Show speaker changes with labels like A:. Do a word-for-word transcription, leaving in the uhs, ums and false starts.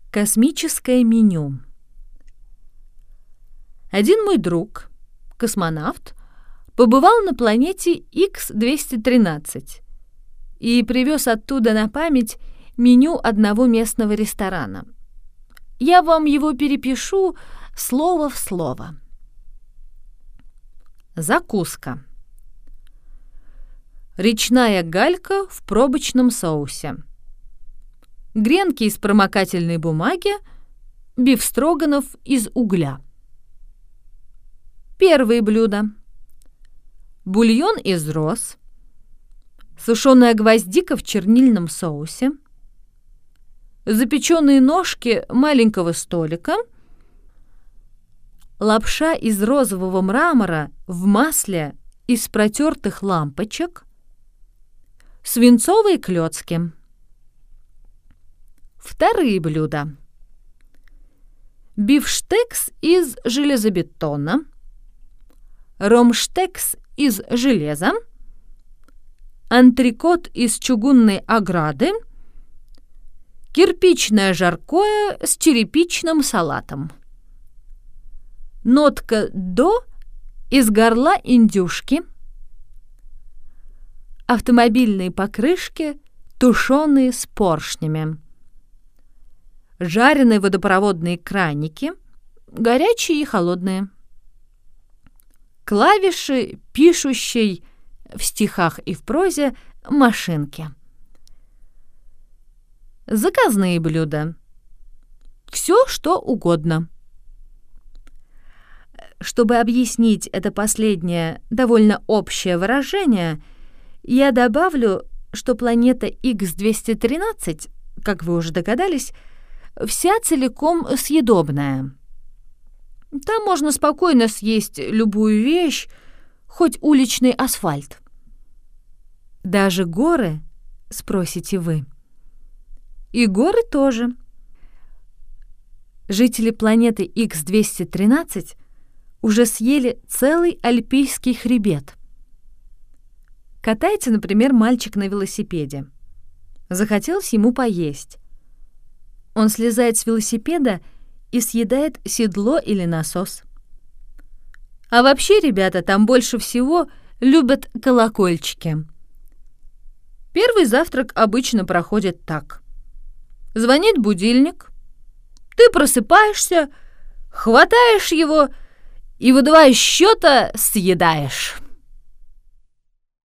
A: Космическое меню. Один мой друг, космонавт, побывал на планете икс двести тринадцать и привез оттуда на память меню одного местного ресторана. Я вам его перепишу слово в слово. Закуска. Речная галька в пробочном соусе. Гренки из промокательной бумаги, бифстроганов из угля. Первые блюда. Бульон из роз, сушеная гвоздика в чернильном соусе, запеченные ножки маленького столика, лапша из розового мрамора в масле из протертых лампочек, свинцовые клёцки. Вторые блюда. Бифштекс из железобетона, ромштекс из железа, антрикот из чугунной ограды, кирпичное жаркое с черепичным салатом. Нотка «до» из горла индюшки, автомобильные покрышки, тушеные с поршнями, жареные водопроводные краники, горячие и холодные, клавиши пишущей в стихах и в прозе машинки. Заказные блюда. Все, что угодно. Чтобы объяснить это последнее довольно общее выражение, я добавлю, что планета икс двести тринадцать, как вы уже догадались, вся целиком съедобная. Там можно спокойно съесть любую вещь, хоть уличный асфальт. Даже горы, спросите вы. И горы тоже. Жители планеты икс двести тринадцать уже съели целый альпийский хребет. Катается, например, мальчик на велосипеде. Захотелось ему поесть. Он слезает с велосипеда и съедает седло или насос. А вообще, ребята, там больше всего любят колокольчики. Первый завтрак обычно проходит так. Звонит будильник, ты просыпаешься, хватаешь его и в два счета съедаешь.